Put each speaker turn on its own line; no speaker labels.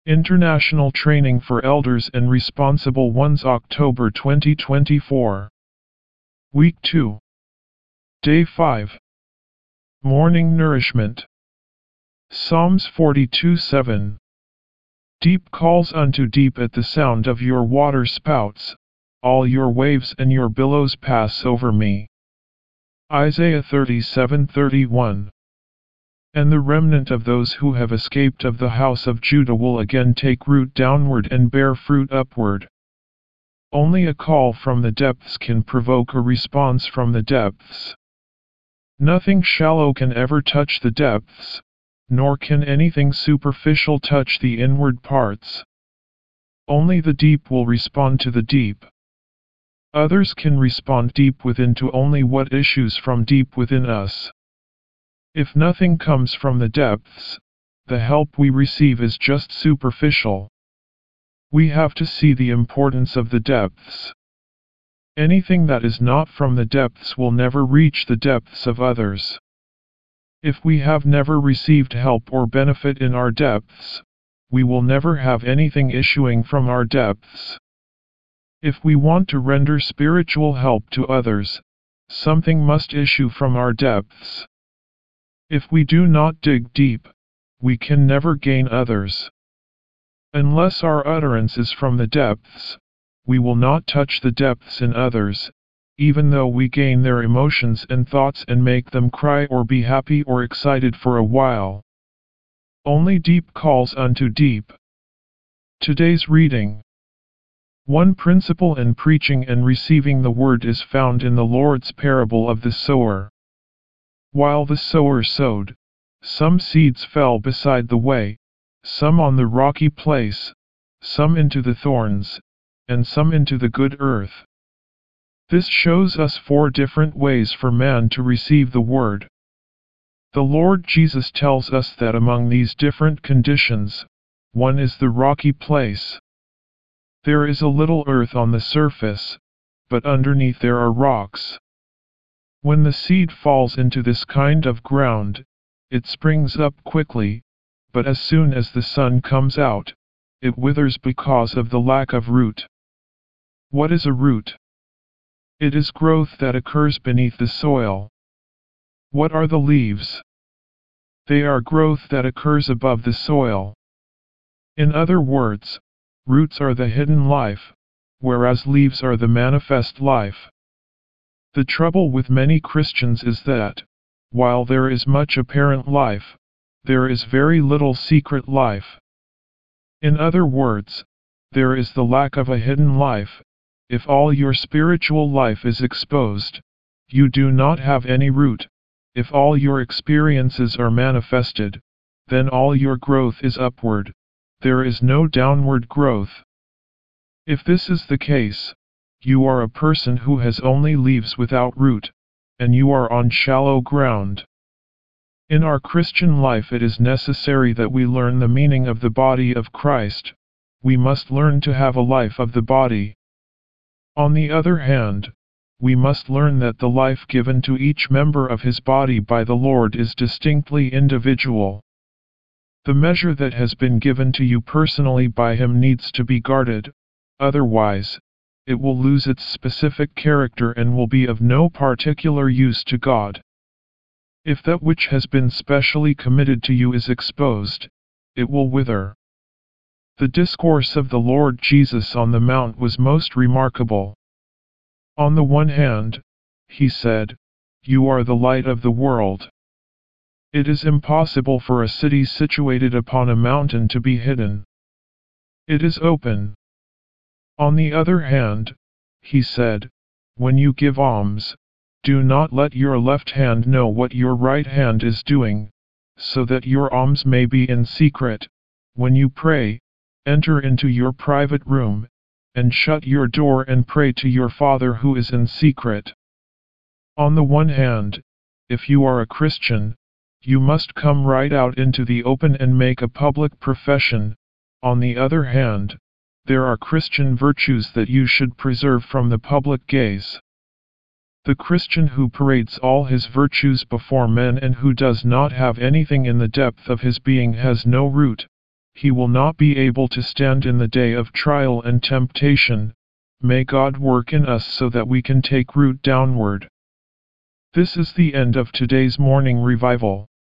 International Training for Elders and Responsible Ones, October 2024. Week 2. Day 5. Morning Nourishment. Psalms 42:7. Deep calls unto deep at the sound of your water spouts. All your waves and your billows pass over me. Isaiah 37:31. And the remnant of those who have escaped of the house of Judah will again take root downward and bear fruit upward. Only a call from the depths can provoke a response from the depths. Nothing shallow can ever touch the depths, nor can anything superficial touch the inward parts. Only the deep will respond to the deep. Others can respond deep within to only what issues from deep within us. If nothing comes from the depths, the help we receive is just superficial. We have to see the importance of the depths. Anything that is not from the depths will never reach the depths of others. If we have never received help or benefit in our depths, we will never have anything issuing from our depths. If we want to render spiritual help to others, something must issue from our depths. If we do not dig deep, we can never gain others. Unless our utterance is from the depths, we will not touch the depths in others, even though we gain their emotions and thoughts and make them cry or be happy or excited for a while. Only deep calls unto deep. Today's reading. One principle in preaching and receiving the word is found in the Lord's parable of the sower. While the sower sowed, some seeds fell beside the way, some on the rocky place, some into the thorns, and some into the good earth. This shows us 4 different ways for man to receive the word. The Lord Jesus tells us that among these different conditions, one is the rocky place. There is a little earth on the surface, but underneath there are rocks. When the seed falls into this kind of ground, it springs up quickly, but as soon as the sun comes out, it withers because of the lack of root. What is a root? It is growth that occurs beneath the soil. What are the leaves? They are growth that occurs above the soil. In other words, roots are the hidden life, whereas leaves are the manifest life. The trouble with many Christians is that, while there is much apparent life, there is very little secret life. In other words, there is the lack of a hidden life. If all your spiritual life is exposed, you do not have any root. If all your experiences are manifested, then all your growth is upward. There is no downward growth. If this is the case, you are a person who has only leaves without root, and you are on shallow ground. In our Christian life it is necessary that we learn the meaning of the body of Christ. We must learn to have a life of the body. On the other hand, we must learn that the life given to each member of his body by the Lord is distinctly individual. The measure that has been given to you personally by him needs to be guarded, otherwise, it will lose its specific character and will be of no particular use to God. If that which has been specially committed to you is exposed, it will wither. The discourse of the Lord Jesus on the Mount was most remarkable. On the one hand, he said, "You are the light of the world." It is impossible for a city situated upon a mountain to be hidden. It is open. On the other hand, he said, "When you give alms, do not let your left hand know what your right hand is doing, so that your alms may be in secret. When you pray, enter into your private room, and shut your door and pray to your Father who is in secret." On the one hand, if you are a Christian, you must come right out into the open and make a public profession. On the other hand, there are Christian virtues that you should preserve from the public gaze. The Christian who parades all his virtues before men and who does not have anything in the depth of his being has no root, he will not be able to stand in the day of trial and temptation. May God work in us so that we can take root downward. This is the end of today's morning revival.